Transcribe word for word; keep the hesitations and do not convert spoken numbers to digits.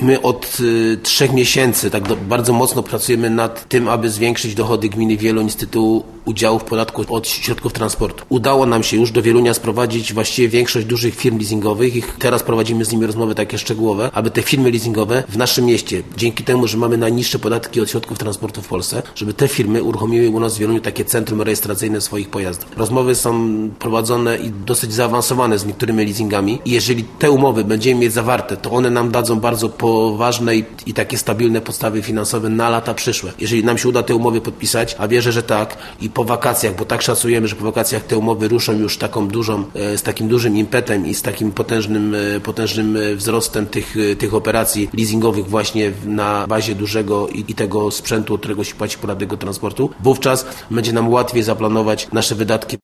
My od y, trzech miesięcy tak do, bardzo mocno pracujemy nad tym, aby zwiększyć dochody gminy Wieluń z tytułu udziału w podatku od środków transportu. Udało nam się już do Wielunia sprowadzić właściwie większość dużych firm leasingowych i teraz prowadzimy z nimi rozmowy takie szczegółowe, aby te firmy leasingowe w naszym mieście, dzięki temu, że mamy najniższe podatki od środków transportu w Polsce, żeby te firmy uruchomiły u nas w Wieluniu takie centrum rejestracyjne swoich pojazdów. Rozmowy są prowadzone i dosyć zaawansowane z niektórymi leasingami i jeżeli te umowy będziemy mieć zawarte, to one nam dadzą bardzo poważne i, i takie stabilne podstawy finansowe na lata przyszłe. Jeżeli nam się uda te umowy podpisać, a wierzę, że tak, i po wakacjach, bo tak szacujemy, że po wakacjach te umowy ruszą już taką dużą, z takim dużym impetem i z takim potężnym, potężnym wzrostem tych, tych operacji leasingowych właśnie na bazie dużego i, i tego sprzętu, od którego się płaci podatek od transportu, wówczas będzie nam łatwiej zaplanować nasze wydatki.